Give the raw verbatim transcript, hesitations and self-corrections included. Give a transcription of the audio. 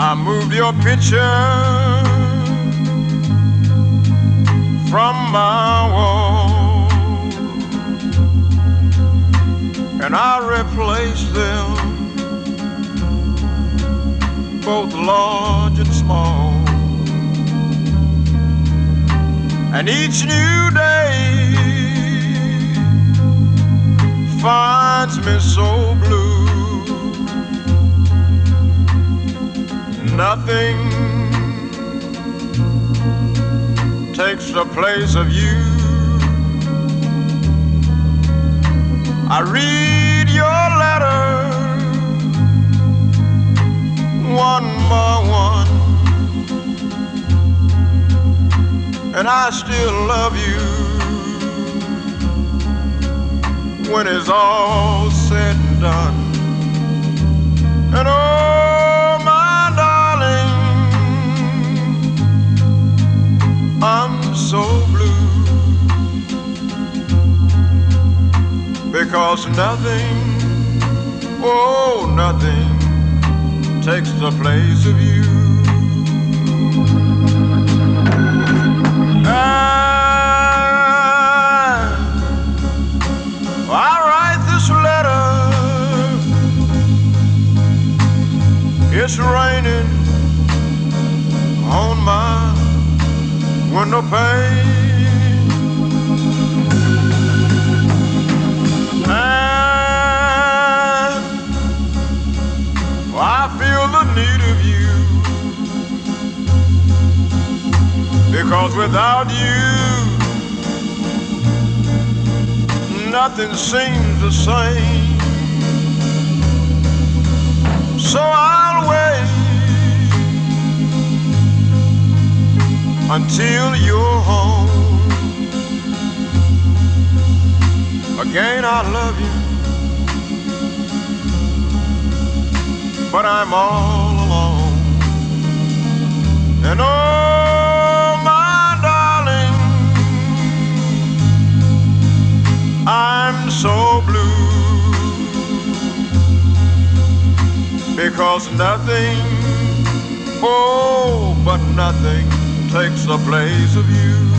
I moved your picture from my wall, and I replaced them, both large and small. And each new day finds me so blue. Nothing takes the place of you. I read your letters one by one, and I still love you when it's all said and done. And oh, my darling, I'm so blue, because nothing, oh, nothing takes the place of you. I write this letter, it's raining on my window pane, and I feel the need of you, because without you nothing seems the same. So I'll wait until you're home. Again, I love you, but I'm all alone. And oh, my darling, I'm so blue, because nothing, oh, but nothing takes the place of you.